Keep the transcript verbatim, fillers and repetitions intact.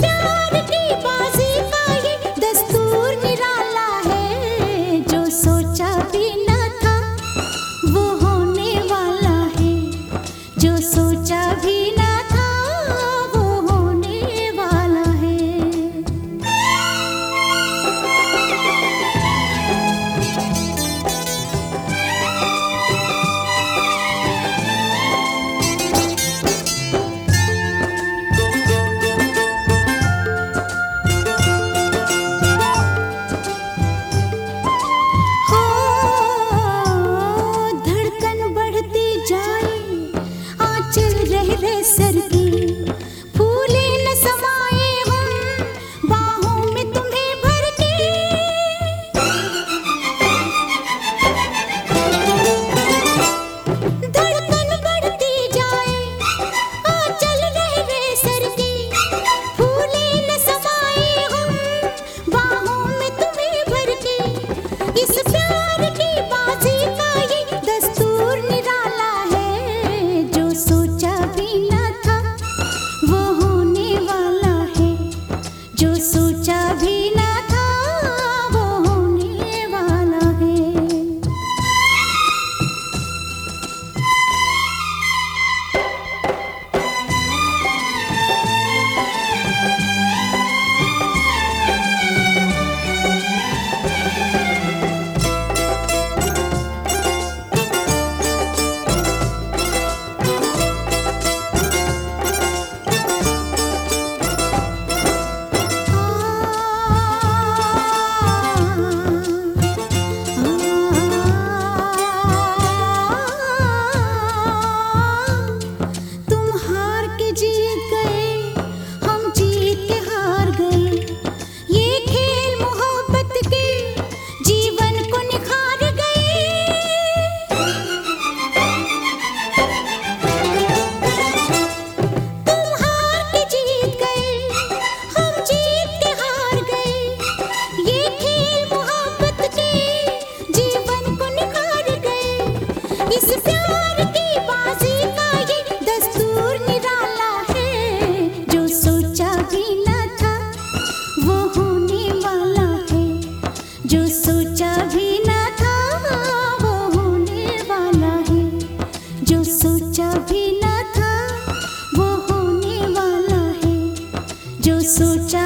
प्यार की बाजी का ये दस्तूर निराला है, जो सोचा भी न था वो होने वाला है, जो सोचा भी न था वो होने वाला है। सर की फूले न समाए हम बाहों में तुम्हें भर के, धड़कन बढ़ती जाए आंचल रहे सर की, फूले न समाए हम बाहों में तुम्हें भर के। इस प्यार की बाजी का ये दस्तूर निराला है, जो सोचा भी जो सोचा भी न था वो होने वाला है। इस प्यार की बाजी का ये दस्तूर निराला है, जो सोचा भी न था वो होने वाला है, जो सोचा भी न था वो होने वाला है, जो सोचा भी न था वो होने वाला है, जो सोचा